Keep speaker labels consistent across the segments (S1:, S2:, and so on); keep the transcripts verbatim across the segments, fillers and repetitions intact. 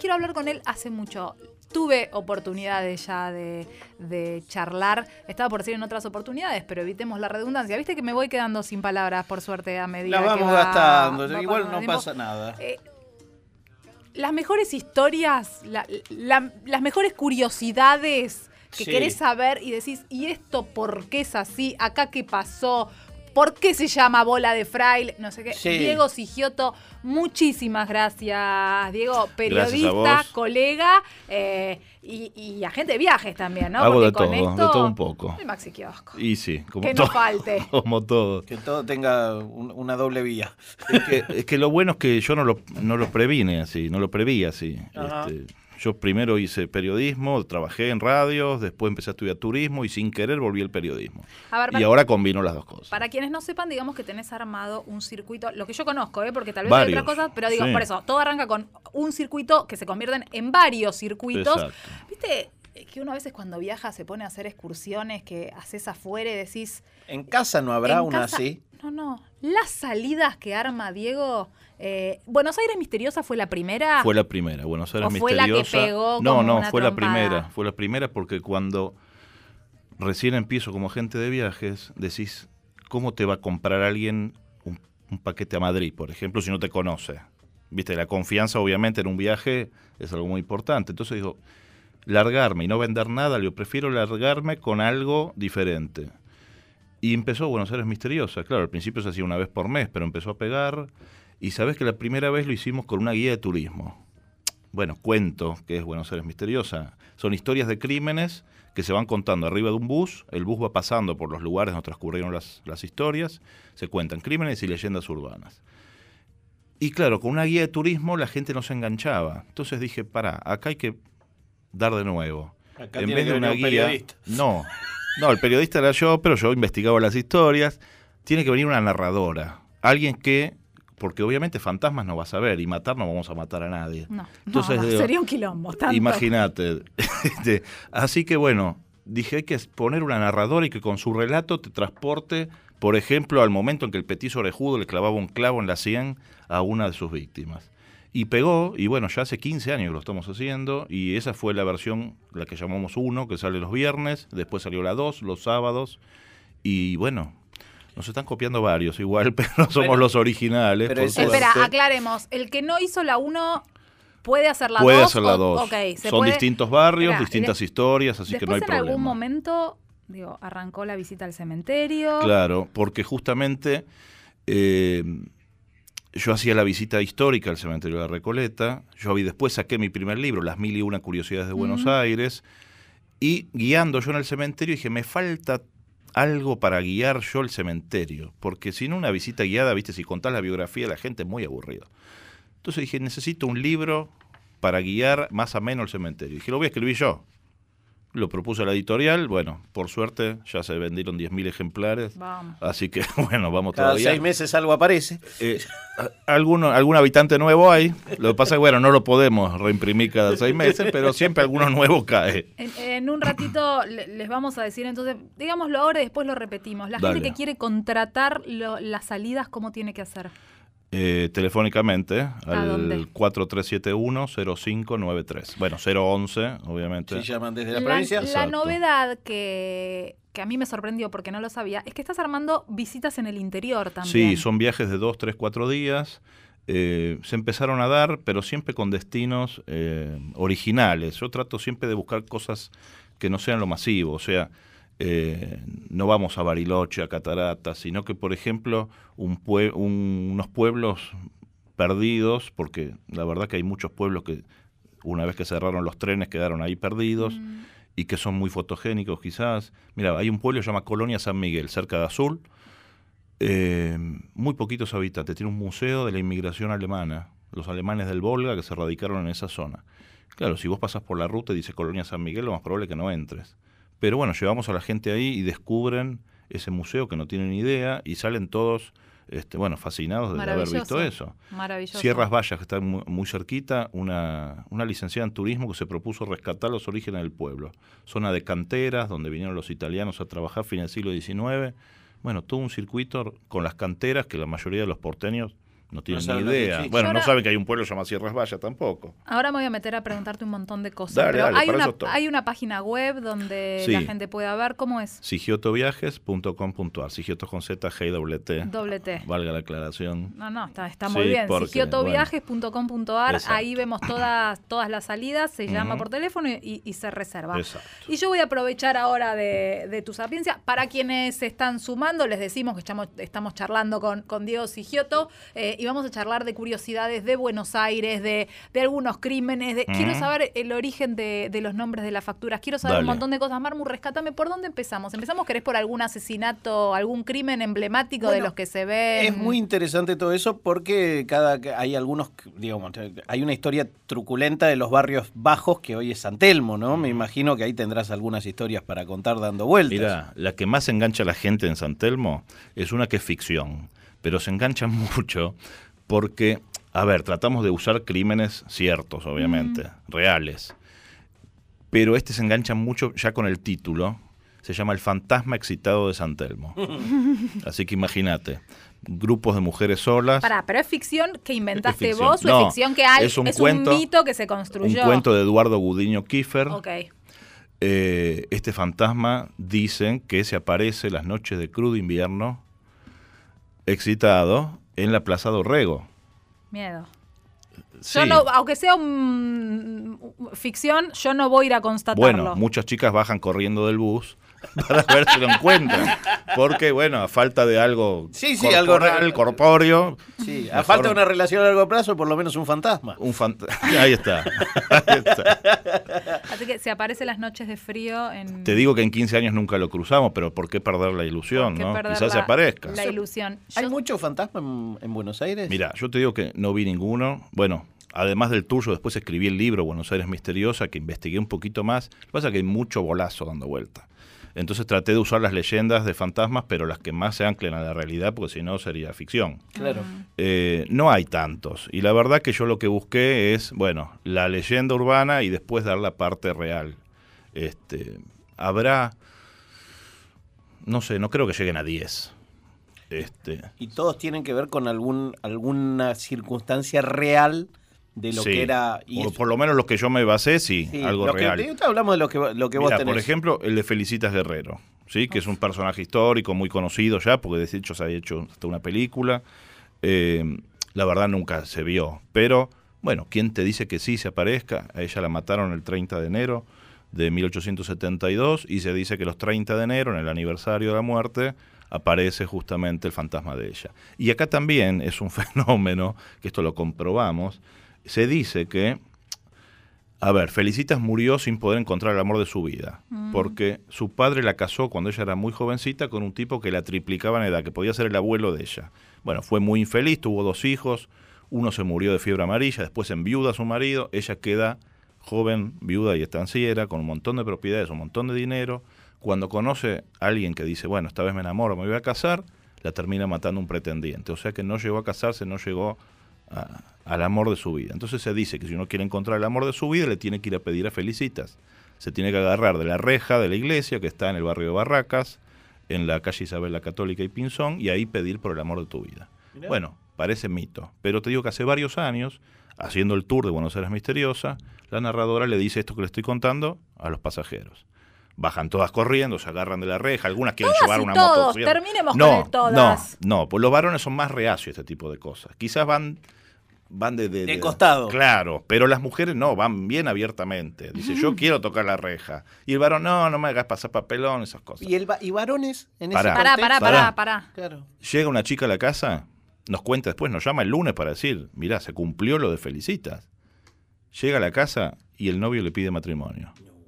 S1: quiero hablar con él hace mucho. Tuve oportunidades ya de, de charlar. Estaba por decir en otras oportunidades, pero evitemos la redundancia. Viste que me voy quedando sin palabras, por suerte, a medida
S2: Las
S1: que
S2: vamos
S1: va,
S2: gastando,
S1: va
S2: igual
S1: pasando
S2: no
S1: el
S2: pasa
S1: tiempo.
S2: nada.
S1: Eh, las mejores historias, la, la, las mejores curiosidades que
S2: Sí.
S1: querés saber y decís, ¿y esto por qué es así? ¿Acá qué pasó? ¿Por qué se llama bola de fraile? No sé qué.
S2: Sí.
S1: Diego Sigioto, muchísimas gracias, Diego.
S2: Gracias a
S1: Periodista,
S2: vos.
S1: colega eh, y, y agente de viajes también, ¿no?
S3: Hago
S1: Porque
S3: de
S1: con
S3: todo,
S1: esto,
S3: de todo un poco.
S1: El Maxi Kiosco.
S3: Y sí, como
S1: Que no
S3: todo.
S1: falte.
S3: Como todo.
S2: Que todo tenga un- una doble vía.
S3: Es que, es que lo bueno es que yo no lo, no lo previne así, no lo preví así.
S2: Ajá.
S3: Este, yo primero hice periodismo, trabajé en radios, después empecé a estudiar turismo y sin querer volví al periodismo.
S1: A ver,
S3: Y
S1: para-
S3: ahora combino las dos cosas.
S1: Para quienes no sepan, digamos que tenés armado un circuito, lo que yo conozco, ¿eh? Porque tal vez
S3: Varios,
S1: hay otras cosas, pero digo,
S3: sí.
S1: por eso, todo arranca con un circuito que se convierten en varios circuitos.
S3: Exacto.
S1: ¿Viste? Que uno a veces cuando viaja se pone a hacer excursiones que haces afuera y decís...
S2: En casa no habrá
S1: en
S2: una
S1: casa-
S2: así.
S1: No, no. Las salidas que arma Diego... eh, ¿Buenos Aires Misteriosa fue la primera?
S3: Fue la primera, Buenos Aires
S1: ¿O fue la que
S3: Misteriosa.
S1: pegó
S3: no,
S1: como
S3: no,
S1: una
S3: fue la
S1: trompada?
S3: primera, fue la primera porque cuando recién empiezo como agente de viajes, decís, ¿cómo te va a comprar alguien un, un paquete a Madrid, por ejemplo, si no te conoce? Viste, la confianza obviamente en un viaje es algo muy importante. Entonces digo, largarme y no vender nada, yo prefiero largarme con algo diferente. Y empezó Buenos Aires Misteriosa. Claro, al principio se hacía una vez por mes, pero empezó a pegar. Y sabés que la primera vez lo hicimos con una guía de turismo. Bueno, cuento que es Buenos Aires Misteriosa. Son historias de crímenes que se van contando arriba de un bus. El bus va pasando por los lugares donde transcurrieron las, las historias. Se cuentan crímenes y leyendas urbanas. Y claro, con una guía de turismo la gente no se enganchaba. Entonces dije, pará, acá hay que dar de nuevo.
S2: Acá
S3: En
S2: tiene
S3: vez
S2: que
S3: de una
S2: venir un
S3: guía...
S2: periodista.
S3: No, no, el periodista era yo, pero yo investigaba las historias. Tiene que venir una narradora. Alguien que... Porque obviamente fantasmas no vas a ver y matar no vamos a matar a nadie.
S1: No,
S3: Entonces,
S1: no,
S3: digo,
S1: sería un quilombo. Tanto.
S3: Imagínate. Este, así que bueno, dije hay que poner una narradora y que con su relato te transporte, por ejemplo, al momento en que el petiso orejudo le clavaba un clavo en la sien a una de sus víctimas. Y pegó, y bueno, ya hace quince años que lo estamos haciendo, y esa fue la versión, la que llamamos uno, que sale los viernes, después salió la dos, los sábados, y bueno... Nos están copiando varios igual, pero no somos
S2: Bueno,
S3: los originales.
S2: pero
S3: por
S2: eso-
S3: suerte.
S1: Espera, aclaremos. El que no hizo la uno puede hacer la
S3: Puede
S1: dos.
S3: hacer la
S1: o-
S3: dos.
S1: ok, se
S3: Son
S1: puede-
S3: distintos barrios,
S1: Esperá, y
S3: distintas
S1: de-
S3: historias, así que no hay
S1: Después en
S3: problema.
S1: algún momento, digo, arrancó la visita al cementerio.
S3: Claro, porque justamente eh, yo hacía la visita histórica al cementerio de la Recoleta, yo y después saqué mi primer libro, Las mil y una curiosidades de Buenos
S1: Ujú.
S3: Aires, y guiando yo en el cementerio dije, me falta algo para guiar yo el cementerio, porque si no una visita guiada, viste, si contás la biografía de la gente es muy aburrido. Entonces dije, necesito un libro para guiar más ameno el cementerio. Dije, lo voy a escribir yo. Lo propuse a la editorial, bueno, por suerte ya se vendieron diez mil ejemplares,
S1: Vamos.
S3: así que bueno, vamos
S2: Cada
S3: todavía.
S2: seis meses algo aparece.
S3: Eh, a- alguno, algún habitante nuevo hay, lo que pasa es que bueno, no lo podemos reimprimir cada seis meses, pero siempre alguno nuevo cae.
S1: En, en un ratito le- les vamos a decir, entonces, digámoslo ahora y después lo repetimos. La
S3: Dale.
S1: gente que quiere contratar lo- las salidas, ¿cómo tiene que hacer?
S3: Eh, telefónicamente al
S1: dónde?
S3: cuatro tres siete uno cero cinco nueve tres. Bueno, cero once, obviamente.
S2: Si llaman desde la,
S1: La,
S2: provincia.
S1: la
S3: Exacto.
S1: novedad que, que a mí me sorprendió porque no lo sabía es que estás armando visitas en el interior también.
S3: Sí, son viajes de dos, tres, cuatro días. Eh, se empezaron a dar, pero siempre con destinos eh, originales. Yo trato siempre de buscar cosas que no sean lo masivo, o sea, eh, no vamos a Bariloche, a Cataratas, sino que, por ejemplo, un pue un, unos pueblos perdidos, porque la verdad que hay muchos pueblos que una vez que cerraron los trenes quedaron ahí perdidos,
S1: Mm.
S3: y que son muy fotogénicos quizás. Mira, hay un pueblo que se llama Colonia San Miguel, cerca de Azul, eh, muy poquitos habitantes, tiene un museo de la inmigración alemana, los alemanes del Volga que se radicaron en esa zona. Claro, si vos pasás por la ruta y dice Colonia San Miguel, lo más probable es que no entres. Pero bueno, llevamos a la gente ahí y descubren ese museo que no tienen ni idea y salen todos, este, bueno, fascinados de haber visto eso.
S1: Maravilloso.
S3: Sierras Vallas, que está muy, muy cerquita, una, una licenciada en turismo que se propuso rescatar los orígenes del pueblo. Zona de canteras, donde vinieron los italianos a trabajar fin del siglo diecinueve. Bueno, todo un circuito con las canteras que la mayoría de los porteños No tienen
S2: No saben
S3: ni
S2: lo que
S3: idea.
S2: existe.
S3: Bueno,
S1: Ahora-
S3: no saben que hay un pueblo llamado Sierras Vallas tampoco.
S1: Ahora me voy a meter a preguntarte un montón de cosas.
S3: Dale,
S1: pero
S3: dale,
S1: hay,
S3: para
S1: una,
S3: eso estoy.
S1: hay una página web donde
S3: Sí.
S1: la gente pueda ver cómo es.
S3: sigiotoviajes punto com punto a r. Sigioto con Z, G y doble T.
S1: Doble T.
S3: Valga la aclaración.
S1: No, no, está, está
S3: Sí,
S1: muy bien.
S3: porque,
S1: sigiotoviajes punto com punto a r,
S3: Exacto.
S1: ahí vemos todas, todas las salidas, se llama
S3: Ujú.
S1: por teléfono y, y- y se reserva.
S3: Exacto.
S1: Y yo voy a aprovechar ahora de, de tu sapiencia. Para quienes se están sumando, les decimos que estamos, estamos charlando con, con Diego Sigioto eh, y vamos a charlar de curiosidades de Buenos Aires, de, de algunos crímenes. De,
S3: Ujú.
S1: Quiero saber el origen de, de los nombres de las facturas. Quiero saber un
S3: Dale.
S1: montón de cosas. Marmu, rescátame. ¿Por dónde empezamos? ¿Empezamos, querés, por algún asesinato, algún crimen emblemático de
S2: Bueno,
S1: los que se ven?
S2: Es muy interesante todo eso porque cada hay algunos, digamos, hay una historia truculenta de los barrios bajos que hoy es San Telmo, ¿no? Me imagino que ahí tendrás algunas historias para contar dando vueltas.
S3: Mira, la que más engancha a la gente en San Telmo es una que es ficción, pero se engancha mucho porque, a ver, tratamos de usar crímenes ciertos, obviamente, reales, pero este se engancha mucho ya con el título, se llama El fantasma excitado de San Telmo. Así que imagínate, grupos de mujeres solas.
S1: Pará, pero es ficción que inventaste
S3: Es ficción.
S1: vos o
S3: No,
S1: es ficción que hay,
S3: es un
S1: es
S3: cuento-
S1: un mito que se
S3: Un
S1: construyó.
S3: cuento de Eduardo Gudiño Kiefer.
S1: Ok.
S3: Eh, este fantasma dicen que se aparece las noches de crudo invierno excitado en la Plaza Dorrego.
S1: Miedo.
S3: Sí.
S1: Yo no, aunque sea un, ficción, yo no voy a ir a constatarlo.
S3: Bueno, muchas chicas bajan corriendo del bus para ver si lo encuentran. Porque, bueno, a falta de algo
S2: Sí, sí, algo
S3: corporal,
S2: real.
S3: corpóreo.
S2: Sí, a
S3: mejor
S2: falta de una relación a largo plazo, por lo menos un fantasma.
S3: Un fant- Ahí está. Ahí está.
S1: Así que se aparece las noches de frío en...
S3: Te digo que en quince años nunca lo cruzamos, pero ¿por qué perder la ilusión?
S1: ¿Por qué
S3: ¿no?
S1: perder
S3: Quizás se
S1: la-
S3: aparezca.
S1: La ilusión.
S2: ¿Hay
S1: Yo-
S2: mucho fantasma en, en Buenos Aires?
S3: Mira, yo te digo que no vi ninguno. Bueno, además del tuyo, después escribí el libro Buenos Aires Misteriosa, que investigué un poquito más. Lo que pasa es que hay mucho bolazo dando vuelta. Entonces traté de usar las leyendas de fantasmas, pero las que más se anclen a la realidad, porque si no sería ficción.
S2: Claro.
S3: Eh, no hay tantos. Y la verdad que yo lo que busqué es, bueno, la leyenda urbana y después dar la parte real. Este, habrá, no sé, no creo que lleguen a diez. Este,
S2: Y todos tienen que ver con algún alguna circunstancia real de lo
S3: sí,
S2: que era... y
S3: o
S2: es-
S3: por lo menos los que yo me basé, sí,
S2: sí,
S3: algo
S2: lo que-
S3: real.
S2: te- hablamos de lo que, lo que vos
S3: Mira,
S2: tenés.
S3: por ejemplo, el de Felicitas Guerrero, ¿sí? Que es un personaje histórico muy conocido ya, porque de hecho se ha hecho hasta una película. Eh, la verdad nunca se vio, pero bueno, ¿quién te dice que sí se aparezca? A ella la mataron el treinta de enero de mil ochocientos setenta y dos y se dice que los treinta de enero, en el aniversario de la muerte, aparece justamente el fantasma de ella. Y acá también es un fenómeno, que esto lo comprobamos, se dice que, a ver, Felicitas murió sin poder encontrar el amor de su vida,
S1: Mm.
S3: porque su padre la casó cuando ella era muy jovencita con un tipo que la triplicaba en edad, que podía ser el abuelo de ella. Bueno, fue muy infeliz, tuvo dos hijos, uno se murió de fiebre amarilla, después enviuda su marido, ella queda joven, viuda y estanciera, con un montón de propiedades, un montón de dinero. Cuando conoce a alguien que dice, bueno, esta vez me enamoro, me voy a casar, la termina matando un pretendiente. O sea que no llegó a casarse, no llegó a, al amor de su vida. Entonces se dice que si uno quiere encontrar el amor de su vida, le tiene que ir a pedir a Felicitas. Se tiene que agarrar de la reja de la iglesia, que está en el barrio de Barracas, en la calle Isabel la Católica y Pinzón, y ahí pedir por el amor de tu vida.
S2: Mirá.
S3: Bueno, parece mito, pero te digo que hace varios años, haciendo el tour de Buenos Aires Misteriosa, la narradora le dice esto que le estoy contando a los pasajeros. Bajan todas corriendo, se agarran de la reja, algunas quieren
S1: Todas
S3: llevar
S1: y
S3: una
S1: todos,
S3: motocicleta.
S1: terminemos
S3: no,
S1: con el todas.
S3: No, no, pues los varones son más reacios a este tipo de cosas. Quizás van van de, de,
S2: De costado.
S3: Claro, pero las mujeres no, van bien abiertamente. Dice, yo quiero tocar la reja. Y el varón, no, no me hagas pasar papelón, esas cosas.
S2: ¿Y, el, va- y varones en
S3: Pará.
S2: ese
S1: Pará,
S2: contexto?
S1: pará, pará, pará.
S2: Claro.
S3: Llega una chica a la casa, nos cuenta después, nos llama el lunes para decir, mirá, se cumplió lo de Felicitas. Llega a la casa y el novio le pide matrimonio.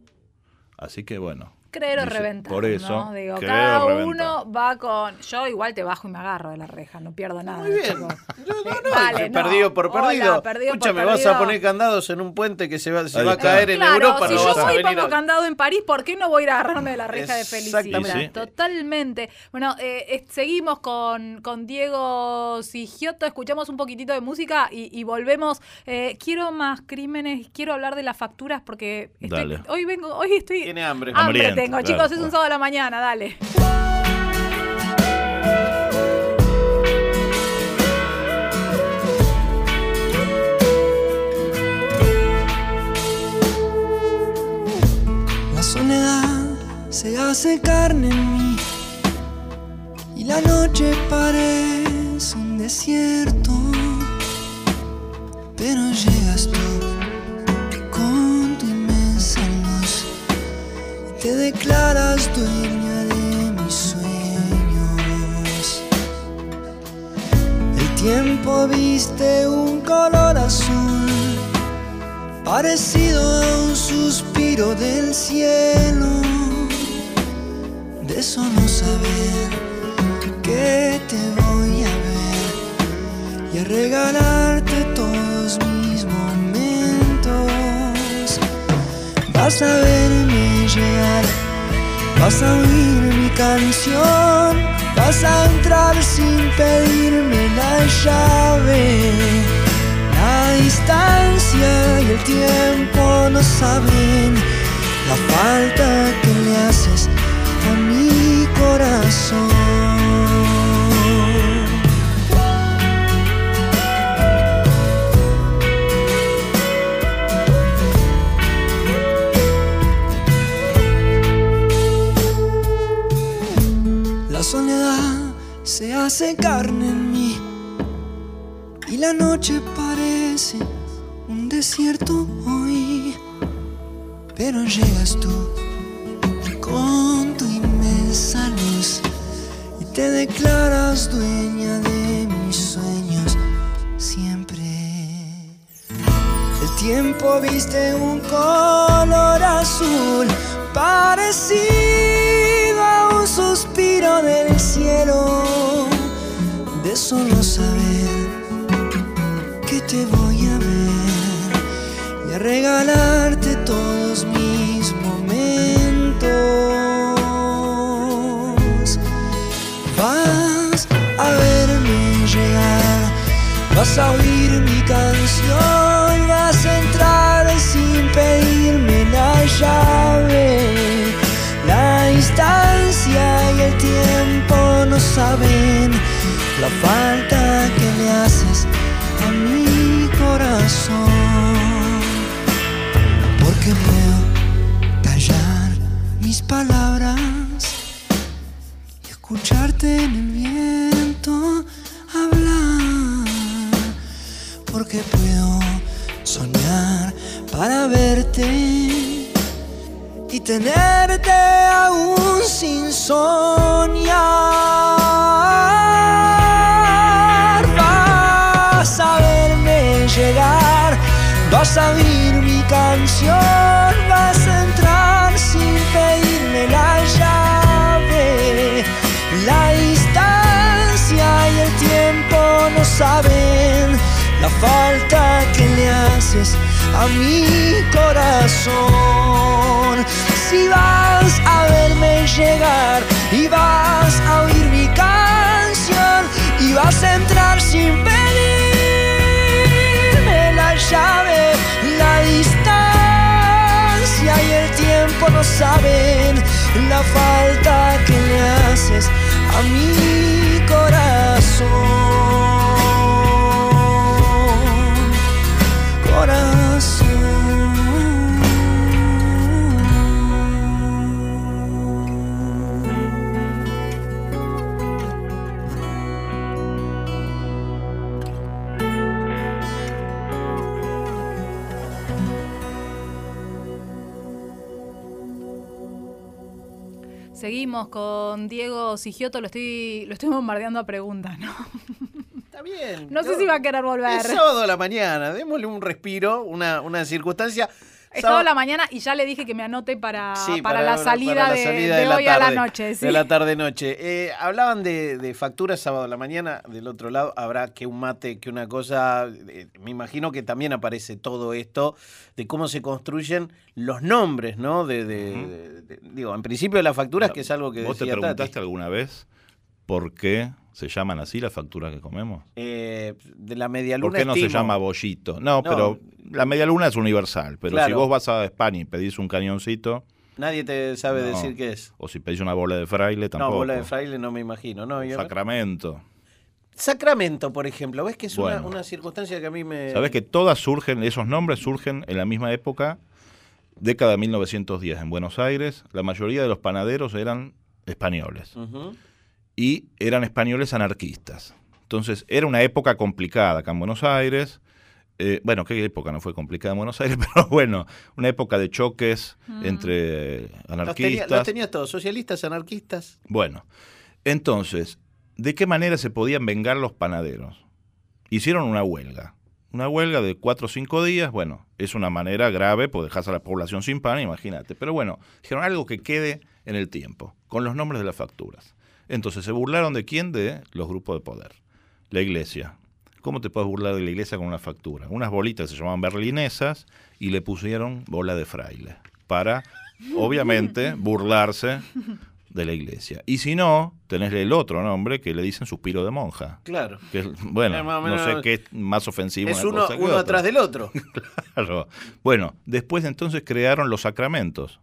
S3: Así que bueno.
S1: Creer o
S3: dice,
S1: reventar,
S3: por eso,
S1: ¿no? Digo,
S3: creer
S1: cada
S3: o reventar.
S1: uno va con... Yo igual te bajo y me agarro de la reja, no pierdo nada.
S2: Muy bien.
S1: chicos.
S2: No, no,
S1: Eh,
S2: no,
S1: vale, no.
S2: perdido por
S1: Hola,
S2: perdido.
S1: perdido por
S2: Escúchame, vas
S1: perdido.
S2: a poner candados en un puente que se va, se
S3: Ahí
S2: va a
S3: está.
S2: caer en
S1: Claro,
S2: Europa.
S1: si
S2: no
S1: yo
S2: vas a
S1: voy y
S2: venir
S1: pongo
S2: a-
S1: candado en París, ¿por qué no voy a ir a agarrarme de la reja de Felicidad?
S2: Exactamente.
S3: Sí, sí.
S1: Totalmente. Bueno, eh, eh, seguimos con, con Diego Sigioto, escuchamos un poquitito de música y, y volvemos. Eh, quiero más crímenes, quiero hablar de las facturas porque estoy-
S3: Dale.
S1: hoy vengo, hoy estoy...
S2: Tiene hambre.
S1: Hambre
S3: Hambriento,
S1: tengo,
S3: claro,
S1: chicos, es un
S3: bueno.
S1: sábado a la mañana, dale.
S4: se hace carne en mí y la noche parece un desierto, pero llegas tú con tu inmensa luz y te declaras dueña de mis sueños. El tiempo viste un color azul parecido a un suspiro del cielo, de solo saber que te voy a ver y a regalarte todos mis momentos. Vas a verme llegar, vas a oír mi canción, vas a entrar sin pedirme la llave. La distancia y el tiempo no saben la falta que le haces a mi corazón. La soledad se hace carne en mí y la noche parece un desierto hoy, pero llegas tú con tu inmensa luz y te declaras dueña de mis sueños siempre. El tiempo viste un color azul parecido a un suspiro del cielo, de solo saber que te voy a ver y a regalarte todos mis momentos. Vas a verme llegar, vas a oír mi canción, vas a entrar sin pedirme la llave. La distancia y el tiempo no saben la falta que le haces a mi corazón, porque puedo callar mis palabras y escucharte en el viento hablar, porque puedo soñar para verte y tenerte aún sin soñar. Vas a verme llegar, vas a oír mi canción, vas a entrar sin pedirme la llave. La distancia y el tiempo no saben la falta que le haces a mi corazón. Si vas a verme llegar y vas a oír mi canción y vas a entrar sin pedirme la llave, la distancia y el tiempo no saben la falta que le haces a mi corazón. Corazón.
S1: Seguimos con Diego Sigioto, lo estoy, lo estoy bombardeando a preguntas, ¿no?
S2: Está bien.
S1: No sé si va a querer volver.
S2: Es sábado a la mañana, démosle un respiro, una, una circunstancia.
S1: Es sábado a la mañana y ya le dije que me anote para,
S2: Sí,
S1: para,
S2: para
S1: la salida,
S2: para la
S1: de,
S2: salida
S1: de,
S2: de la
S1: hoy
S2: tarde,
S1: a la noche. ¿Sí?
S2: De la tarde-noche. Eh, hablaban de, de facturas sábado a la mañana. Del otro lado habrá que un mate, que una cosa. Eh, me imagino que también aparece todo esto de cómo se construyen los nombres, ¿no? De, de, uh-huh. de, de, digo, en principio de las facturas, que es algo que
S3: ¿Vos
S2: decía
S3: te preguntaste
S2: Tati.
S3: alguna vez por qué se llaman así las facturas que comemos?
S2: Eh, de la medialuna.
S3: ¿Por qué no
S2: estimo.
S3: se llama bollito? No,
S2: No.
S3: pero la medialuna es universal. Pero
S2: Claro.
S3: si vos vas a España y pedís un cañoncito,
S2: Nadie te sabe
S3: no.
S2: decir qué es.
S3: O si pedís una bola de fraile, tampoco.
S2: No, bola de fraile no me imagino. No, yo...
S3: Sacramento.
S2: Sacramento, por ejemplo. ¿Ves que es
S3: Bueno.
S2: una, una circunstancia que a mí me...
S3: Sabés que todas surgen, esos nombres surgen en la misma época década de mil novecientos diez en Buenos Aires, la mayoría de los panaderos eran españoles.
S2: Ujú.
S3: Y eran españoles anarquistas. Entonces, era una época complicada acá en Buenos Aires. Eh, bueno, ¿qué época no fue complicada en Buenos Aires? Pero bueno, una época de choques
S1: Mm.
S3: entre
S2: Los, tenía,
S3: anarquistas.
S2: los tenías todos, socialistas, anarquistas.
S3: Bueno, entonces, ¿de qué manera se podían vengar los panaderos? Hicieron una huelga. Una huelga de cuatro o cinco días, bueno, es una manera grave, porque dejas a la población sin pan, imagínate. Pero bueno, dijeron algo que quede en el tiempo, con los nombres de las facturas. Entonces, ¿se burlaron de quién? De los grupos de poder. La iglesia. ¿Cómo te puedes burlar de la iglesia con una factura? Unas bolitas se llamaban berlinesas y le pusieron bola de fraile para, obviamente, burlarse de la iglesia. Y si no, tenés el otro nombre que le dicen suspiro de monja.
S2: Claro.
S3: Que es, bueno,
S2: Eh, más o
S3: no
S2: menos,
S3: sé qué es más ofensivo.
S2: Es
S3: una
S2: uno,
S3: cosa que
S2: uno
S3: otra.
S2: atrás del otro.
S3: Claro. Bueno, después entonces crearon los sacramentos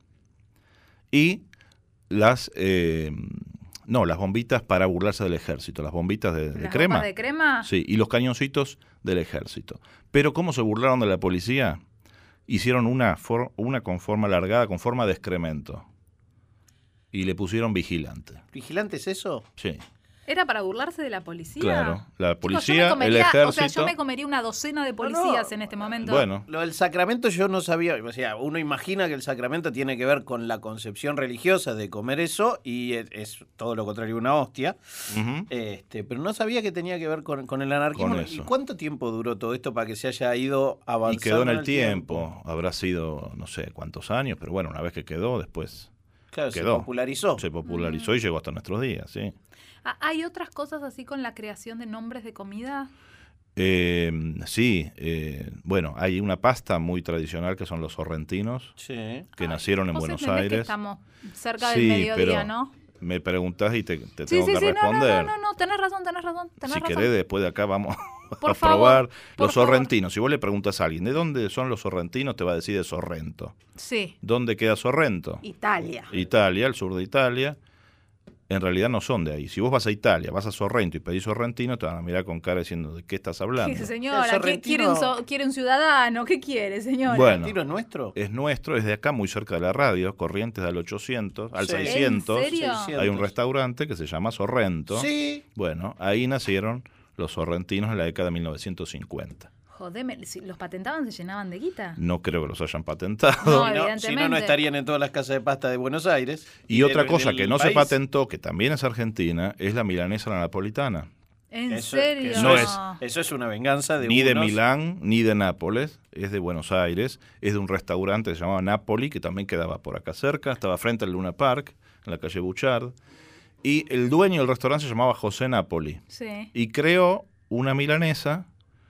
S3: y las eh, no, las bombitas para burlarse del ejército, las bombitas de, de
S1: ¿Las
S3: crema.
S1: bombas de crema?
S3: Sí, y los cañoncitos del ejército. Pero ¿cómo se burlaron de la policía? Hicieron una, for- una con forma alargada, con forma de excremento. Y le pusieron vigilante.
S2: ¿Vigilante es eso?
S3: Sí,
S1: ¿Era para burlarse de la policía?
S3: claro. La
S1: Chicos, yo me
S3: policía, el
S1: comería-
S3: ejército.
S1: O sea, yo me comería una docena de policías
S2: no.
S1: en este momento.
S3: Bueno,
S2: Lo del sacramento yo no sabía, o sea, uno imagina que el sacramento tiene que ver con la concepción religiosa de comer eso y es, es todo lo contrario una hostia,
S3: ujú.
S2: este, pero no sabía que tenía que ver con, con el anarquismo.
S3: Con
S2: ¿Y
S3: eso.
S2: cuánto tiempo duró todo esto para que se haya ido avanzando?
S3: Y quedó en el tiempo. Habrá sido, no sé cuántos años, pero bueno, una vez que quedó, después
S2: Claro,
S3: quedó.
S2: se popularizó.
S3: se popularizó y llegó hasta nuestros días, sí.
S1: Ah, ¿hay otras cosas así con la creación de nombres de comida?
S3: Eh, sí, eh, bueno, hay una pasta muy tradicional que son los sorrentinos,
S2: Sí.
S3: que
S1: Ay,
S3: nacieron en
S1: vos
S3: Buenos
S1: entendés que
S3: Aires.
S1: estamos cerca
S3: Sí,
S1: del mediodía,
S3: pero
S1: ¿no?
S3: Me preguntás y te, te
S1: Sí,
S3: tengo
S1: sí,
S3: que
S1: sí, no, no,
S3: responder.
S1: no, no, no, tenés razón, tenés razón, tenés
S3: Si
S1: razón.
S3: querés, después de acá vamos
S1: Por
S3: a
S1: favor,
S3: probar
S1: por
S3: los
S1: favor.
S3: sorrentinos. Si vos le preguntas a alguien, ¿de dónde son los sorrentinos? Te va a decir de Sorrento.
S1: Sí,
S3: ¿Dónde queda Sorrento?
S1: Italia.
S3: Italia, el sur de Italia. En realidad no son de ahí. Si vos vas a Italia, vas a Sorrento y pedís sorrentino, te van a mirar con cara diciendo, ¿de qué estás hablando?
S1: Sí, señora,
S2: El
S1: ¿qué-
S2: sorrentino-
S1: quiere un, so- quiere un ciudadano? ¿Qué quiere, señora?
S3: Bueno.
S2: ¿El tiro es nuestro?
S3: Es nuestro, es de acá, muy cerca de la radio, Corrientes al ochocientos, al
S2: Sí.
S3: seiscientos.
S1: ¿En serio?
S3: Hay un restaurante que se llama Sorrento.
S2: Sí.
S3: Bueno, ahí nacieron los sorrentinos en la década de mil novecientos cincuenta.
S1: Jodeme, si los patentaban, se llenaban de guita.
S3: No creo que los hayan patentado.
S1: No,
S2: Si no, si
S1: evidentemente.
S2: no, no estarían en todas las casas de pasta de Buenos Aires.
S3: Y otra
S2: del-
S3: cosa
S2: del
S3: que no se
S2: país.
S3: patentó, que también es argentina, es la milanesa a la napolitana.
S1: ¿En
S2: Eso-
S1: serio?
S2: Eso,
S3: No
S2: es,
S3: es-
S2: eso es una venganza de
S3: Ni de
S2: unos-
S3: Milán, ni de Nápoles, es de Buenos Aires, es de un restaurante que se llamaba Napoli, que también quedaba por acá cerca, estaba frente al Luna Park, en la calle Bouchard, y el dueño del restaurante se llamaba José Napoli,
S1: Sí.
S3: y creó una milanesa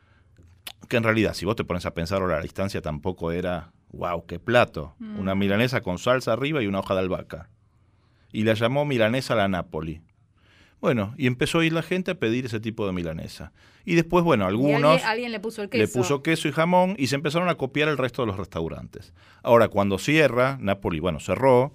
S3: que en realidad, si vos te pones a pensar ahora a la distancia, tampoco era, wow, qué plato,
S1: Mm.
S3: una milanesa con salsa arriba y una hoja de albahaca, y la llamó milanesa a la Napoli. Bueno, y empezó a ir la gente a pedir ese tipo de milanesa. Y después, bueno,
S1: Y
S3: algunos
S1: alguien, alguien le puso el queso.
S3: le puso queso y jamón y se empezaron a copiar el resto de los restaurantes. Ahora, cuando cierra, Napoli, bueno, cerró,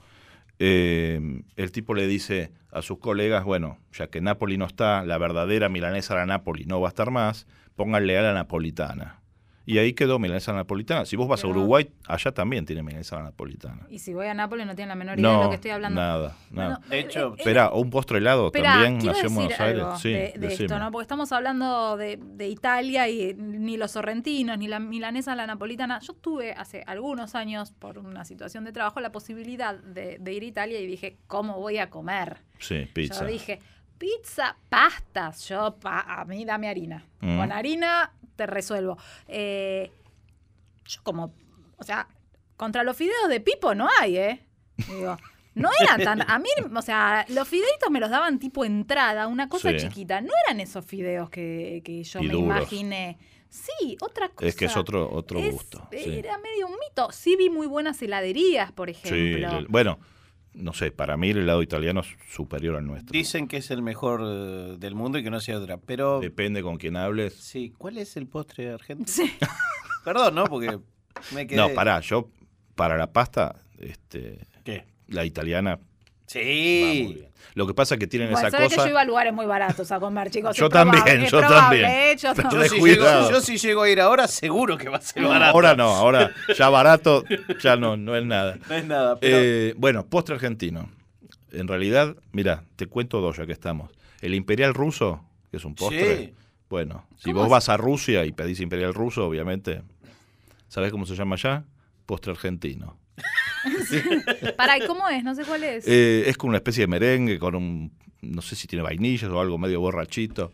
S3: eh, el tipo le dice a sus colegas, bueno, ya que Napoli no está, la verdadera milanesa a la Napoli no va a estar más, pónganle a la napolitana. Y ahí quedó milanesa a la napolitana. Si vos vas
S1: Pero-
S3: a Uruguay, allá también tiene milanesa a la napolitana.
S1: Y si voy a Nápoles no tienen la menor idea de
S3: No,
S1: lo que estoy hablando.
S3: nada, nada.
S1: Bueno,
S2: De hecho,
S1: eh, eh,
S3: Espera, o un postre helado
S1: Esperá,
S3: también
S1: quiero
S3: nació en
S1: decir
S3: Buenos Aires.
S1: algo
S3: Sí,
S1: de, de esto,
S3: decime.
S1: ¿no? Porque estamos hablando de, de Italia y ni los sorrentinos, ni la milanesa, la napolitana. Yo tuve hace algunos años, por una situación de trabajo, la posibilidad de, de ir a Italia y dije, ¿cómo voy a comer?
S3: Sí, pizza.
S1: Yo dije, pizza, pastas. Yo, pa- a mí dame harina.
S3: Mm.
S1: Con harina te resuelvo. Eh, yo como, o sea, contra los fideos de Pipo no hay, ¿eh? Digo, no eran tan... A mí, o sea, los fideitos me los daban tipo entrada, una cosa
S3: Sí.
S1: chiquita. No eran esos fideos que, que yo
S3: Y
S1: me
S3: duros.
S1: imaginé. Sí, otra cosa.
S3: Es que es otro, otro
S1: Es-
S3: gusto. sí.
S1: Era medio un mito. Sí vi muy buenas heladerías, por
S3: Sí,
S1: ejemplo.
S3: el- bueno, no sé, para mí el helado italiano es superior al nuestro.
S2: Dicen que es el mejor eh, del mundo y que no sea otra. Pero,
S3: Depende con quién hables.
S2: sí, ¿cuál es el postre argentino?
S1: Sí.
S2: Perdón, ¿no? Porque me quedé...
S3: No, pará, yo para la pasta, este,
S2: ¿Qué?
S3: la italiana
S2: Sí.
S3: Va muy bien. Lo que pasa es que tienen
S1: Bueno,
S3: esa
S1: sabés
S3: cosa.
S1: que yo iba a lugares muy baratos a comer, chicos.
S3: Yo
S1: es probable,
S3: también,
S1: es
S3: yo
S1: probable,
S3: también.
S1: ¿eh? Yo
S3: Pero
S1: no-
S2: Yo si,
S3: Descuidado.
S2: llego, yo si llego a ir ahora, seguro que va a ser
S3: No,
S2: barato.
S3: ahora no, ahora ya barato, ya no, no es nada.
S2: No es nada, pero...
S3: Eh, bueno, postre argentino. En realidad, mira, te cuento dos ya que estamos. El imperial ruso, que es un postre.
S2: Sí.
S3: Bueno, si
S1: ¿Cómo
S3: vos
S1: es?
S3: vas a Rusia y pedís imperial ruso, obviamente, ¿sabés cómo se llama allá? Postre argentino.
S1: Pará, ¿y cómo es? No sé cuál es.
S3: Eh, es como una especie de merengue con un, no sé si tiene vainillas o algo medio borrachito.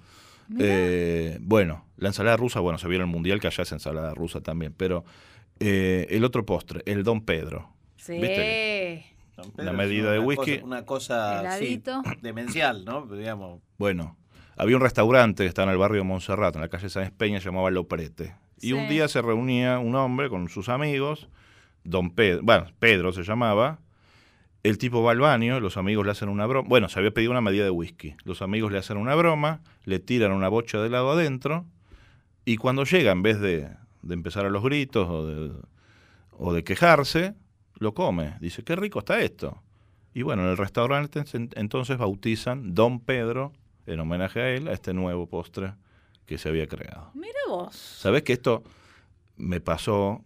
S3: Eh, bueno, la ensalada rusa, bueno, se vio en el mundial que allá es ensalada rusa también, pero eh, el otro postre, el Don Pedro.
S1: sí.
S3: ¿viste?
S2: Don
S3: Una
S2: es
S3: medida de
S2: una
S3: whisky.
S2: cosa- una cosa sí,
S1: Heladito.
S2: demencial, ¿no? Digamos.
S3: Bueno, había un restaurante que estaba en el barrio de Montserrat, en la calle San Espeña, se llamaba Loprete. Y
S1: Sí.
S3: un día se reunía un hombre con sus amigos, Don Pedro, bueno, Pedro se llamaba. El tipo va al baño, los amigos le hacen una broma. Bueno, se había pedido una medida de whisky. Los amigos le hacen una broma, le tiran una bocha de helado adentro. Y cuando llega, en vez de, de empezar a los gritos o de, o de quejarse, lo come. Dice, qué rico está esto. Y bueno, en el restaurante en- entonces bautizan Don Pedro, en homenaje a él, a este nuevo postre que se había creado.
S1: Mira vos.
S3: ¿Sabés que esto me pasó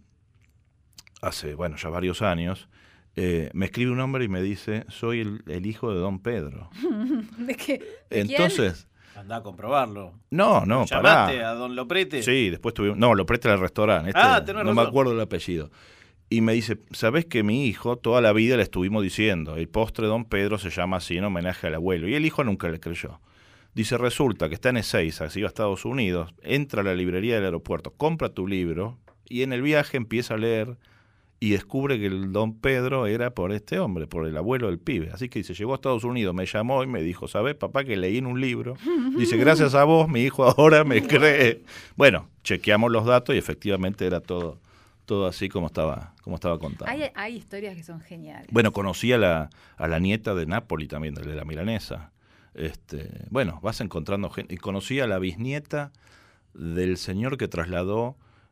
S3: hace, bueno, ya varios años? Eh, me escribe un hombre y me dice, soy el, el hijo de Don Pedro.
S1: ¿De qué? ¿De quién?
S3: Entonces,
S2: Andá a comprobarlo.
S3: no, no, pará.
S2: ¿Llamaste a Don Loprete?
S3: Sí, después tuvimos, no, lo presta al restaurante. Este,
S2: Ah, tenés
S3: no me
S2: razón.
S3: acuerdo el apellido. Y me dice, ¿sabés que mi hijo toda la vida le estuvimos diciendo, el postre Don Pedro se llama así en homenaje al abuelo? Y el hijo nunca le creyó. Dice, resulta que está en Ezeiza, se iba a Estados Unidos, entra a la librería del aeropuerto, compra tu libro y en el viaje empieza a leer y descubre que el Don Pedro era por este hombre, por el abuelo del pibe. Así que dice, llegó a Estados Unidos, me llamó y me dijo, ¿sabés, papá, que leí en un libro? Dice, gracias a vos, mi hijo ahora me cree. Bueno, chequeamos los datos y efectivamente era todo, todo así como estaba, como estaba contado.
S1: Hay, hay historias que son geniales.
S3: Bueno, conocí a la, a la nieta de Napoli también, de la milanesa. Este, bueno, vas encontrando gente. Y conocí a la bisnieta del señor que trasladó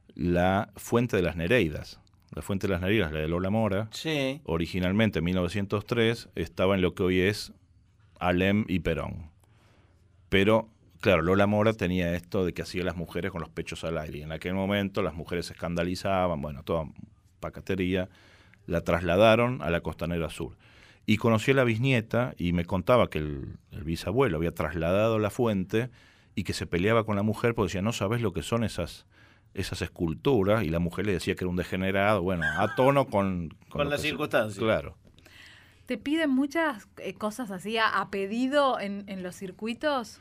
S3: la Fuente de las Nereidas. La Fuente de las Nereidas, la de Lola Mora,
S2: Sí.
S3: originalmente en mil novecientos tres estaba en lo que hoy es Alem y Perón. Pero, claro, Lola Mora tenía esto de que hacía las mujeres con los pechos al aire. Y en aquel momento las mujeres se escandalizaban, bueno, toda pacatería. La trasladaron a la Costanera Sur. Y conocí a la bisnieta y me contaba que el, el bisabuelo había trasladado la fuente y que se peleaba con la mujer porque decía, no sabes lo que son esas, esas esculturas. Y la mujer le decía que era un degenerado, bueno, a tono con...
S2: Con
S3: lo
S2: las
S3: que se-
S2: circunstancias.
S3: Claro.
S1: ¿Te piden muchas eh, cosas así a, a pedido en, en los circuitos?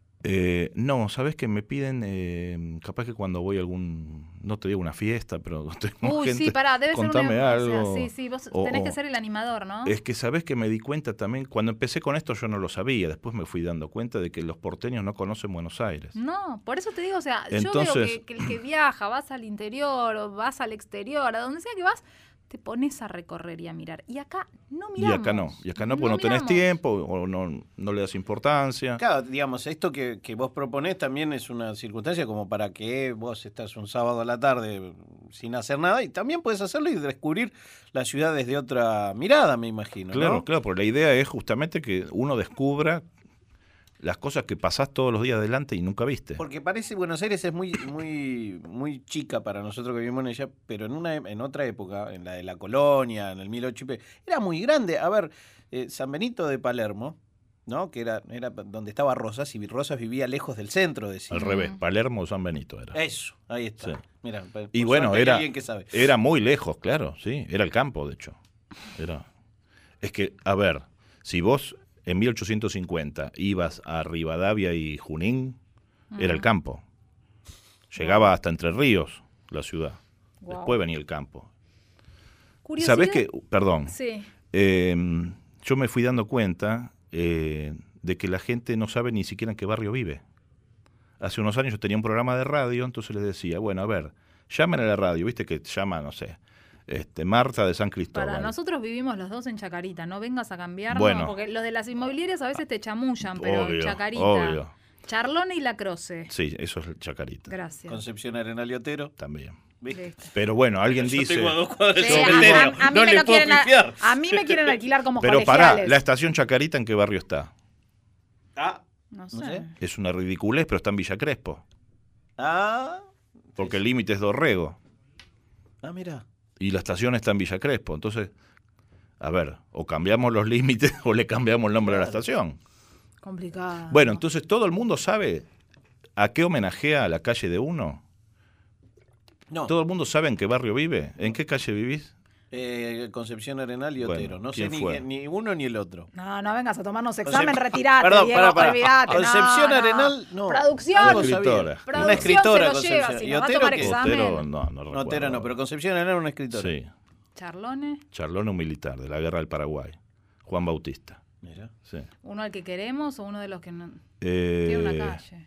S3: Eh, no, sabes que me piden, eh, capaz que cuando voy a algún, no te digo una fiesta, pero tengo
S1: Uy,
S3: gente,
S1: sí, pará, debe
S3: contame
S1: ser una...
S3: algo.
S1: O sea, sí, sí, vos
S3: O-
S1: tenés
S3: o-
S1: que ser el animador, ¿no?
S3: Es que sabes que me di cuenta también, cuando empecé con esto yo no lo sabía, después me fui dando cuenta de que los porteños no conocen Buenos Aires.
S1: No, por eso te digo, o sea, yo
S3: Entonces-
S1: veo que, que el que viaja, vas al interior o vas al exterior, a donde sea que vas, te pones a recorrer y a mirar. Y acá no
S3: Y
S1: miramos.
S3: acá no, y acá no, porque no, tenés
S1: miramos.
S3: tiempo o no, no le das importancia.
S2: Claro, digamos, esto que, que vos proponés también es una circunstancia como para que vos estás un sábado a la tarde sin hacer nada y también puedes hacerlo y descubrir la ciudad desde otra mirada, me imagino,
S3: Claro,
S2: ¿no?
S3: claro, porque la idea es justamente que uno descubra las cosas que pasás todos los días adelante y nunca viste.
S2: Porque parece Buenos Aires es muy muy muy chica para nosotros que vivimos en ella, pero en una en otra época, en la de la colonia, en el mil ochocientos, era muy grande. A ver, eh, San Benito de Palermo, ¿no? Que era era donde estaba Rosas y Rosas vivía lejos del centro de
S3: Al
S2: sí.
S3: revés, Palermo o San Benito era.
S2: Eso, ahí está.
S3: Sí.
S2: Mira, por
S3: Y bueno,
S2: suerte hay
S3: era,
S2: alguien que sabe.
S3: era muy lejos, claro, sí, era el campo, de hecho. Era. Es que, a ver, si vos en mil ochocientos cincuenta ibas a Rivadavia y Junín, era el campo. Llegaba hasta Entre Ríos, la ciudad.
S1: Wow.
S3: Después venía el campo.
S1: ¿Curiosidad?
S3: ¿Sabés qué? Perdón.
S1: Sí.
S3: Eh, yo me fui dando cuenta eh, de que la gente no sabe ni siquiera en qué barrio vive. Hace unos años yo tenía un programa de radio, entonces les decía, bueno, a ver, llamen a la radio, viste que llama, no sé, este, Marta de San Cristóbal.
S1: Para nosotros vivimos los dos en Chacarita, no vengas a cambiarnos,
S3: Bueno.
S1: porque los de las inmobiliarias a veces te chamullan, pero
S3: Obvio,
S1: Chacarita.
S3: obvio.
S1: Charlone y La Croce.
S3: Sí, eso es Chacarita.
S1: Gracias.
S2: Concepción Arenal y Otero.
S3: También.
S1: Listo.
S3: Pero bueno, alguien
S2: Yo
S3: dice...
S2: tengo a dos cuadras de
S1: Sí, a,
S2: cementerio,
S1: a- a mí
S2: no
S1: me
S2: le
S1: lo
S2: puedo
S1: quieren a,
S2: pifiar.
S1: a mí me quieren alquilar como
S3: Pero pará,
S1: colegiales.
S3: la estación Chacarita, ¿en qué barrio está?
S2: Ah,
S1: No sé.
S2: no sé.
S3: Es una ridiculez, pero está en Villa Crespo.
S2: ah,
S3: Porque el límite es Dorrego.
S2: ah, mira.
S3: Y la estación está en Villa Crespo. Entonces, a ver, o cambiamos los límites o le cambiamos el nombre a la estación.
S1: Complicado.
S3: Bueno, entonces todo el mundo sabe a qué homenajea la calle de uno.
S2: No,
S3: ¿Todo el mundo sabe en qué barrio vive? ¿En qué calle vivís?
S2: eh, Concepción Arenal y
S3: Bueno,
S2: Otero. No sé
S3: ¿quién
S2: ni,
S3: fue?
S2: ni uno ni el otro.
S1: No, no vengas a tomarnos examen,
S2: Concep-
S1: retirate,
S2: Perdón,
S1: Diego,
S2: pará, pará.
S1: olvidate.
S2: Concepción
S1: no,
S2: Arenal, no.
S1: Producción.
S2: Algo
S3: Una
S2: sabía.
S3: escritora.
S1: Producción
S2: Una escritora,
S1: se lo lleva,
S2: Concepción.
S1: si
S2: ¿Y
S1: nos va a
S2: Otero
S1: tomar
S2: qué?
S1: examen.
S3: Otero, no, no
S2: No,
S3: recuerdo.
S2: Otero no, pero Concepción Arenal era una escritora.
S3: Sí,
S1: Charlones,
S3: Charlone, un militar de la guerra del Paraguay. Juan Bautista.
S2: Mira.
S3: Sí.
S1: uno al que queremos o uno de los que no.
S3: Eh,
S1: Tiene una calle.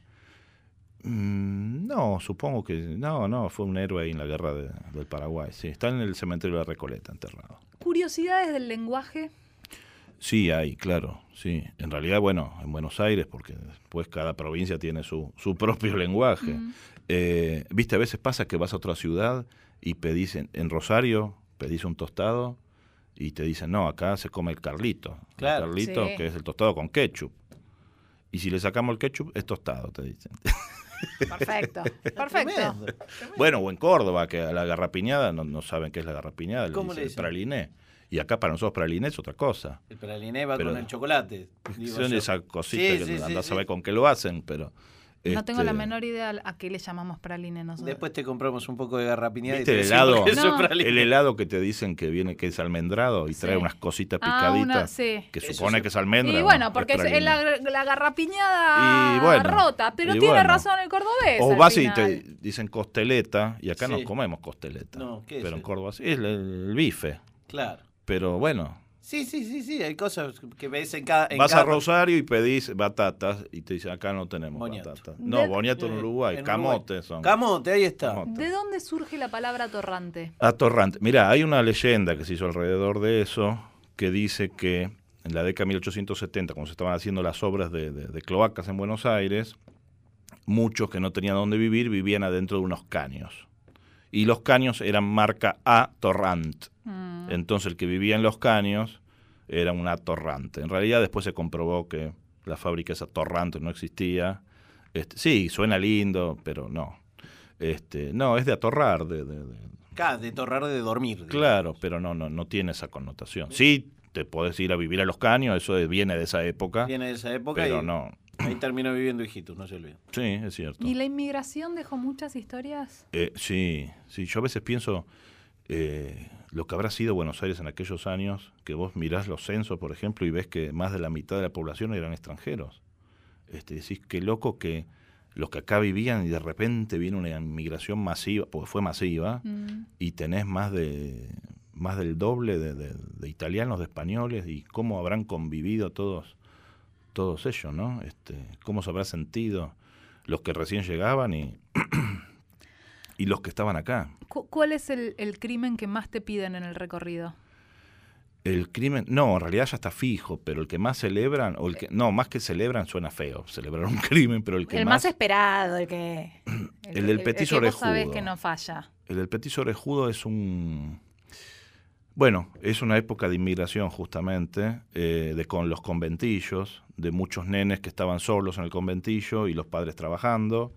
S3: mm, no, supongo que... No, no, fue un héroe ahí en la guerra de- del Paraguay. Sí, está en el cementerio de la Recoleta enterrado.
S1: Curiosidades del lenguaje.
S3: Sí, hay, claro, sí. En realidad, bueno, en Buenos Aires, porque después cada provincia tiene su, su propio lenguaje.
S1: Mm.
S3: Eh, Viste, a veces pasa que vas a otra ciudad y pedís, en, en Rosario, pedís un tostado y te dicen, no, acá se come el carlito.
S2: Claro.
S3: El carlito,
S1: Sí.
S3: que es el tostado con ketchup. Y si le sacamos el ketchup, es tostado, te dicen.
S1: Perfecto. Perfecto.
S2: Tremendo.
S3: Bueno, o en Córdoba, que a la garrapiñada no, no saben qué es la garrapiñada, le
S2: ¿Cómo
S3: dicen
S2: le dicen?
S3: praliné. Y acá para nosotros praliné es otra cosa.
S2: El praliné va
S3: Pero-
S2: con el chocolate. digo
S3: Son
S2: yo.
S3: esas cositas
S2: Sí,
S3: que
S2: sí, sí,
S3: andás
S2: sí.
S3: a ver con qué lo hacen, pero...
S1: No tengo la
S3: este,
S1: menor idea a qué le llamamos praline nosotros.
S2: Después te compramos un poco de garrapiñada y
S3: ¿Viste
S2: te
S3: el
S2: decimos
S3: helado?
S2: que eso es
S1: No.
S2: praliné.
S3: El helado que te dicen que viene que es almendrado y
S1: Sí.
S3: trae unas cositas
S1: Ah,
S3: picaditas
S1: una- sí.
S3: que
S2: Eso
S3: supone
S2: sí.
S3: que es almendra.
S1: Y
S3: ¿no?
S1: bueno, porque es,
S3: praliné.
S1: es la, la garrapiñada
S3: Y bueno,
S1: rota, pero
S3: y
S1: tiene
S3: bueno.
S1: razón el cordobés.
S3: O
S1: al
S3: vas y
S1: final.
S3: te dicen costeleta y acá
S2: Sí.
S3: no comemos costeleta.
S2: No, ¿qué es
S3: pero en
S2: eso?
S3: Córdoba sí, es el, el bife.
S2: Claro.
S3: Pero bueno,
S2: Sí, sí, sí, sí. Hay cosas que ves en cada. En
S3: vas
S2: cada...
S3: a Rosario y pedís batatas y te dicen acá no tenemos
S2: Boniato.
S3: batatas.
S1: De-
S3: No, boniato en
S2: Eh,
S3: Uruguay,
S2: en
S3: camotes
S2: Uruguay.
S3: son.
S2: Camote, ahí está.
S3: Camote.
S1: ¿De dónde surge la palabra torrante?
S3: Atorrante. Mirá, hay una leyenda que se hizo alrededor de eso que dice que en la década de mil ochocientos setenta, cuando se estaban haciendo las obras de, de- de cloacas en Buenos Aires, muchos que no tenían dónde vivir vivían adentro de unos caños. Y los caños eran marca Atorrant.
S1: Mm.
S3: Entonces el que vivía en los caños era un atorrante. En realidad después se comprobó que la fábrica esa atorrante no existía. Este, sí, suena lindo, pero no. Este, no, es de atorrar, de, de- de-
S2: Acá, de torrar de dormir. digamos.
S3: Claro, pero no, no, no tiene esa connotación. Sí, te podés ir a vivir a los caños, eso es- viene de esa época,
S2: Viene de esa época
S3: pero
S2: y
S3: no.
S2: ahí terminó viviendo hijitos, no se olviden.
S3: Sí, es cierto.
S1: ¿Y la inmigración dejó muchas historias?
S3: Eh, sí, sí, yo a veces pienso eh, lo que habrá sido Buenos Aires en aquellos años, que vos mirás los censos, por ejemplo, y ves que más de la mitad de la población eran extranjeros. Este, decís, qué loco que los que acá vivían y de repente viene una inmigración masiva, porque fue masiva,
S1: Mm.
S3: y tenés más de más del doble de, de- de italianos, de españoles, y cómo habrán convivido todos todos ellos, ¿no? Este, cómo se habrá sentido los que recién llegaban y, y los que estaban acá.
S1: Cu- ¿Cuál es el, el crimen que más te piden en el recorrido?
S3: El crimen, no, en realidad ya está fijo, pero el que más celebran, o el que, no, más que celebran suena feo, celebrar un crimen, pero el que
S1: El más,
S3: más,
S1: esperado, el que...
S3: El del petiso
S1: que vos sabés
S3: orejudo.
S1: que no falla.
S3: el del petiso orejudo es un, bueno, es una época de inmigración justamente, eh, de con los conventillos, de muchos nenes que estaban solos en el conventillo y los padres trabajando,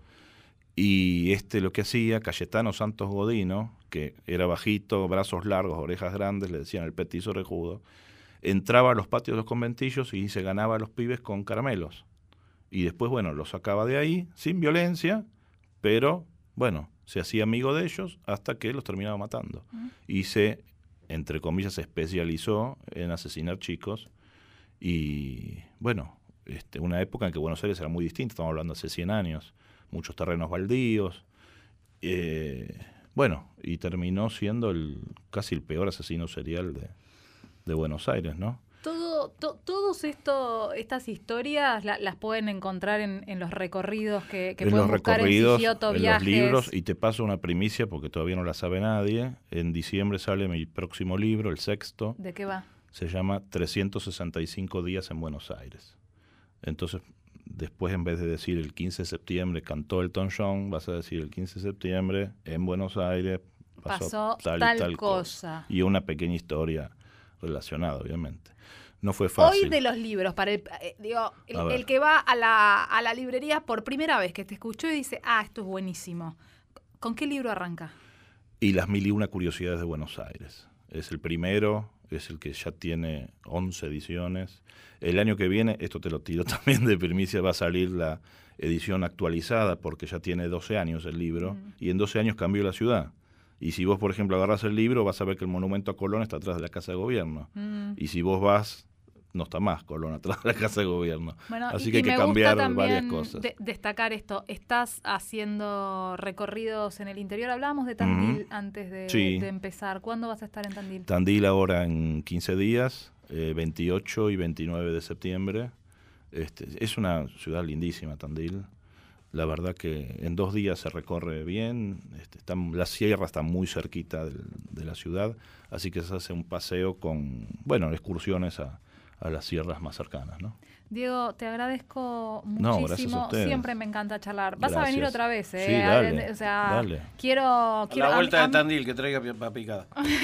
S3: y este lo que hacía, Cayetano Santos Godino, que era bajito, brazos largos, orejas grandes, le decían el petiso orejudo, entraba a los patios de los conventillos y se ganaba a los pibes con caramelos. Y después, bueno, los sacaba de ahí, sin violencia, pero, bueno, se hacía amigo de ellos hasta que los terminaba matando. Y se, entre comillas, se especializó en asesinar chicos. Y, bueno, este, una época en que Buenos Aires era muy distinta, estamos hablando hace cien años, muchos terrenos baldíos. Eh, bueno, y terminó siendo el casi el peor asesino serial de, de Buenos Aires, ¿no?
S1: Todo, to- todos esto, estas historias la- las pueden encontrar en, en los recorridos que, que
S3: En
S1: pueden
S3: los
S1: buscar
S3: recorridos,
S1: en Sigioto
S3: en
S1: Viajes.
S3: los libros, y te paso una primicia porque todavía no la sabe nadie. En diciembre sale mi próximo libro, el sexto,
S1: ¿De qué va?
S3: se llama trescientos sesenta y cinco días en Buenos Aires. Entonces, después en vez de decir el quince de septiembre cantó Elton John, vas a decir el quince de septiembre en Buenos Aires pasó,
S1: Pasó
S3: tal, y
S1: tal
S3: tal
S1: cosa.
S3: cosa. Y una pequeña historia relacionada, obviamente. No fue fácil.
S1: Hoy de los libros, para el, eh, digo, el,
S3: A ver.
S1: el que va a la, a la librería por primera vez, que te escuchó y dice, ah, esto es buenísimo. ¿Con qué libro arranca?
S3: Y las mil y una curiosidades de Buenos Aires. Es el primero, es el que ya tiene once ediciones. El año que viene, esto te lo tiro también de primicia, va a salir la edición actualizada porque ya tiene doce años el libro
S1: Mm.
S3: y en doce años cambió la ciudad. Y si vos, por ejemplo, agarrás el libro, vas a ver que el monumento a Colón está atrás de la Casa de Gobierno.
S1: Mm.
S3: Y si vos vas, no está más Colón atrás de la Casa de Gobierno.
S1: Bueno,
S3: Así
S1: y,
S3: que hay
S1: y
S3: que
S1: me
S3: cambiar
S1: gusta
S3: varias
S1: también
S3: cosas.
S1: de- destacar esto. Estás haciendo recorridos en el interior. Hablábamos de Tandil
S3: Ujú.
S1: antes de,
S3: Sí.
S1: de empezar. ¿Cuándo vas a estar en Tandil?
S3: Tandil ahora en quince días, eh, veintiocho y veintinueve de septiembre. Este, es una ciudad lindísima, Tandil. La verdad que en dos días se recorre bien. Este, está, la sierra está muy cerquita del- de la ciudad, así que se hace un paseo con, bueno, excursiones a, a las sierras más cercanas, ¿no?
S1: Diego, te agradezco
S3: No,
S1: muchísimo.
S3: gracias a ustedes.
S1: Siempre me encanta charlar. Vas a venir
S3: Gracias.
S1: otra vez, ¿eh?
S3: Sí, dale,
S1: O sea,
S3: dale.
S1: quiero...
S2: A
S1: quiero
S2: la vuelta
S1: a-
S2: de
S1: a-
S2: Tandil, que traiga pa picada.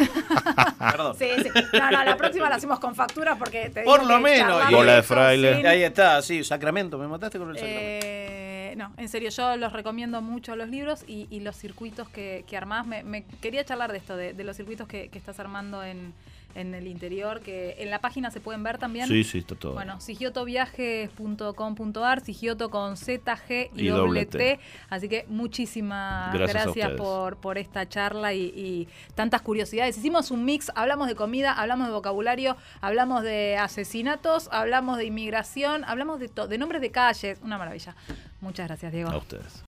S2: Perdón.
S1: Sí, sí. No, no, la próxima la hacemos con factura porque te
S2: Por
S1: digo
S2: lo
S1: que
S2: menos.
S1: charlar
S2: Y- Bola
S3: de
S1: eso
S3: fraile.
S1: sin-
S2: Y ahí está, sí, Sacramento. Me mataste con el Sacramento.
S1: Eh, no, en serio, yo los recomiendo mucho los libros y, y los circuitos que, que armás. Me, me quería charlar de esto, de, de los circuitos que, que estás armando en, en el interior, que en la página se pueden ver también.
S3: Sí, sí, está todo.
S1: Bueno, sigiotoviajes punto com punto ar, Sigioto con Z, G y,
S3: Y
S1: doble
S3: doble
S1: T.
S3: T.
S1: Así que muchísimas
S3: Gracias a
S1: gracias,
S3: ustedes.
S1: por, por esta charla y, y tantas curiosidades. Hicimos un mix, hablamos de comida, hablamos de vocabulario, hablamos de asesinatos, hablamos de inmigración, hablamos de, to- de nombres de calles. Una maravilla. Muchas gracias, Diego.
S3: A ustedes.